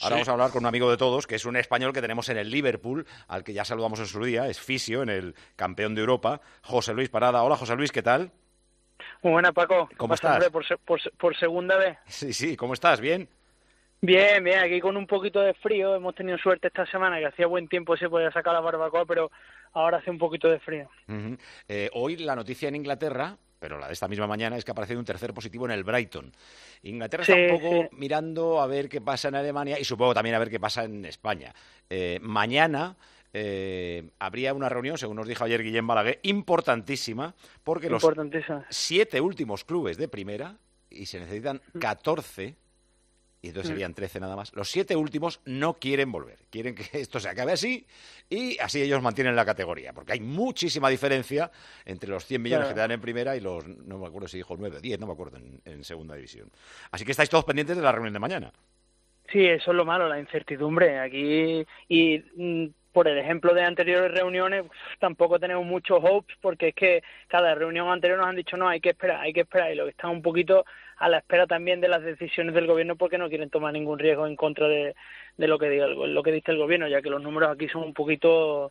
Ahora Sí. vamos a hablar con un amigo de todos, que es un español que tenemos en el Liverpool, al que ya saludamos en su día, es fisio en el campeón de Europa, José Luis Parada. Hola, José Luis, ¿qué tal? Muy buena, Paco. ¿Qué ¿Cómo pasa, hombre? estás? Por segunda vez. Sí, sí, ¿cómo estás? ¿Bien? Bien, bien, aquí con un poquito de frío. Hemos tenido suerte esta semana, que hacía buen tiempo, se podía sacar la barbacoa, pero ahora hace un poquito de frío. Ujú. Hoy la noticia en Inglaterra, pero la de esta misma mañana, es que ha aparecido un tercer positivo en el Brighton. Inglaterra está un Sí, poco sí. mirando a ver qué pasa en Alemania y supongo también a ver qué pasa en España. Mañana habría una reunión, según nos dijo ayer Guillem Balaguer, importantísima, porque los Importantísimo. 7 últimos clubes de primera, y se necesitan 14, y entonces serían 13 nada más, los 7 últimos no quieren volver. Quieren que esto se acabe así y así ellos mantienen la categoría, porque hay muchísima diferencia entre los 100 millones que te dan en primera y los, no me acuerdo si dijo 9 o 10, no me acuerdo, en segunda división. Así que estáis todos pendientes de la reunión de mañana. Sí, eso es lo malo, la incertidumbre. Aquí, y por el ejemplo de anteriores reuniones, tampoco tenemos muchos hopes, porque es que cada reunión anterior nos han dicho, no, hay que esperar, y lo que están un poquito a la espera también de las decisiones del gobierno, porque no quieren tomar ningún riesgo en contra de lo que diga lo que dice el gobierno, ya que los números aquí son un poquito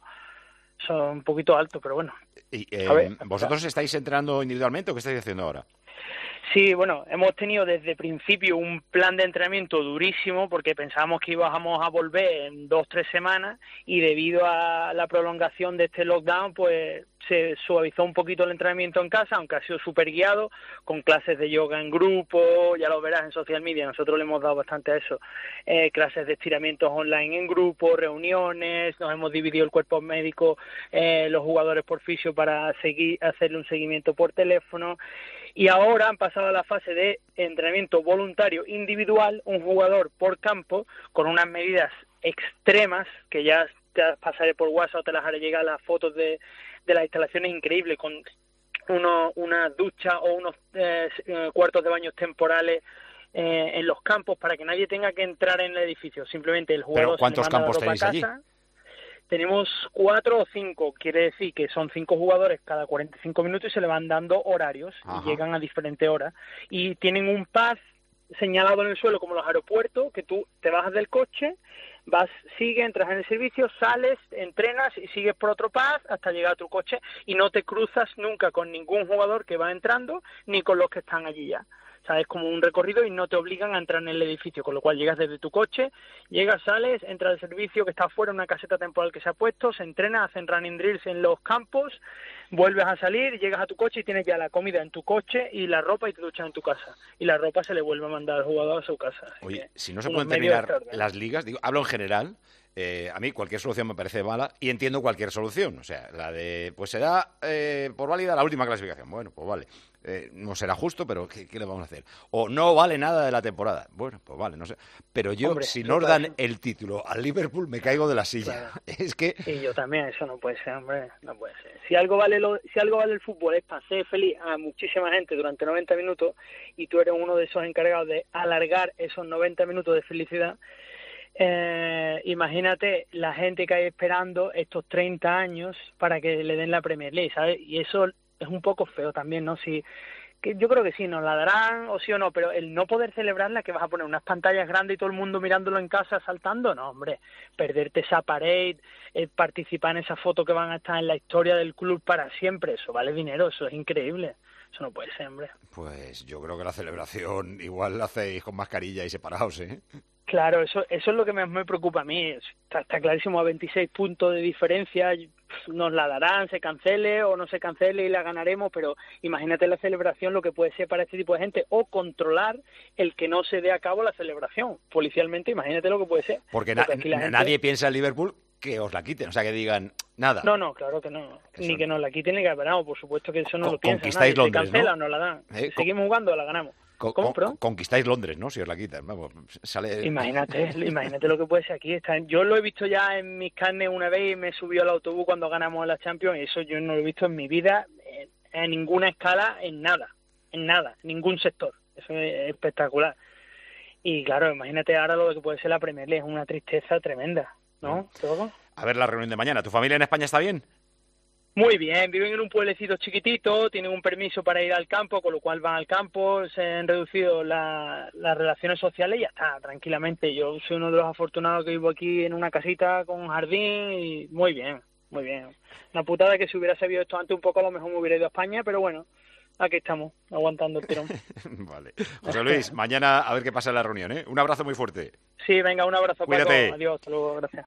altos, pero bueno. Y, A ver, ¿vosotros estáis entrenando individualmente o qué estáis haciendo ahora? sí, bueno, hemos tenido desde principio un plan de entrenamiento durísimo porque pensábamos que íbamos a volver en 2-3 semanas y debido a la prolongación de este lockdown, pues se suavizó un poquito el entrenamiento en casa, aunque ha sido súper guiado, con clases de yoga en grupo, ya lo verás en social media, nosotros le hemos dado bastante a eso, clases de estiramientos online en grupo, reuniones, nos hemos dividido el cuerpo médico, los jugadores por fisio para hacerle un seguimiento por teléfono. Y ahora han pasado a la fase de entrenamiento voluntario individual, un jugador por campo, con unas medidas extremas, que ya te las pasaré por WhatsApp o te las haré llegar las fotos de las instalaciones increíbles, con una ducha o unos cuartos de baños temporales en los campos para que nadie tenga que entrar en el edificio. Simplemente el ¿Pero jugador cuántos se le manda campos la ropa a tenéis allí? casa. Tenemos 4 o 5, quiere decir que son 5 jugadores cada 45 minutos y se le van dando horarios. Ajá. Y llegan a diferentes horas. Y tienen un pass señalado en el suelo como los aeropuertos, que tú te bajas del coche, entras en el servicio, sales, entrenas y sigues por otro pass hasta llegar a tu coche y no te cruzas nunca con ningún jugador que va entrando ni con los que están allí ya. O sea, es como un recorrido y no te obligan a entrar en el edificio, con lo cual llegas desde tu coche, llegas, sales, entras al servicio que está afuera, una caseta temporal que se ha puesto, se entrena, hacen running drills en los campos, vuelves a salir, llegas a tu coche y tienes ya la comida en tu coche y la ropa y te duchas en tu casa. Y la ropa se le vuelve a mandar al jugador a su casa. Así Oye, que si no se unos pueden medios terminar extraordinarios. las ligas, digo, hablo en general, a mí cualquier solución me parece mala y entiendo cualquier solución. O sea, la de, pues será por válida la última clasificación. Bueno, pues vale. No será justo, pero ¿qué le vamos a hacer? O no vale nada de la temporada. Bueno, pues vale, no sé. Pero yo, Hombre, si eso nos claro. dan el título al Liverpool, me caigo de la silla. Claro. Es que... Y yo también, eso no puede ser, hombre, no puede ser. Si algo vale el fútbol es para hacer feliz a muchísima gente durante 90 minutos y tú eres uno de esos encargados de alargar esos 90 minutos de felicidad, imagínate la gente que hay esperando estos 30 años para que le den la Premier League, ¿sabes? Y eso es un poco feo también, ¿no? Que yo creo que sí, nos la darán o sí o no, pero el no poder celebrarla, que vas a poner unas pantallas grandes y todo el mundo mirándolo en casa saltando, no, hombre, perderte esa parade, participar en esa foto que van a estar en la historia del club para siempre, eso vale dinero, eso es increíble, eso no puede ser, hombre. Pues yo creo que la celebración igual la hacéis con mascarilla y separados, ¿eh? Claro, eso es lo que me preocupa a mí. Está clarísimo, a 26 puntos de diferencia, nos la darán, se cancele o no se cancele y la ganaremos, pero imagínate la celebración, lo que puede ser para este tipo de gente, o controlar el que no se dé a cabo la celebración. Policialmente, imagínate lo que puede ser. Porque aquí la gente... nadie piensa en Liverpool que os la quiten, o sea, que digan nada. No, claro que no. Eso Ni que nos la quiten ni que ganamos, por supuesto que eso no lo piensa conquistáis nadie. Londres, se cancela ¿no? o nos la dan. Seguimos jugando o la ganamos. ¿Cómo, perdón? Conquistáis Londres, ¿no? Si os la quitan, vamos, sale... Imagínate lo que puede ser aquí. Yo lo he visto ya en mis carnes una vez y me subió al autobús cuando ganamos la Champions y eso yo no lo he visto en mi vida en ninguna escala, en nada, en ningún sector. Eso es espectacular. Y claro, imagínate ahora lo que puede ser la Premier League, es una tristeza tremenda, ¿no? ¿Todo? A ver la reunión de mañana. ¿Tu familia en España está bien? Muy bien, viven en un pueblecito chiquitito, tienen un permiso para ir al campo, con lo cual van al campo, se han reducido las relaciones sociales y ya está, tranquilamente. Yo soy uno de los afortunados que vivo aquí en una casita con jardín y muy bien, muy bien. Una putada que si hubiera sabido esto antes un poco a lo mejor me hubiera ido a España, pero bueno, aquí estamos, aguantando el tirón. Vale. José Luis, mañana a ver qué pasa en la reunión, ¿eh? Un abrazo muy fuerte. Sí, venga, un abrazo, Cuídate. Paco. Adiós, hasta luego, gracias.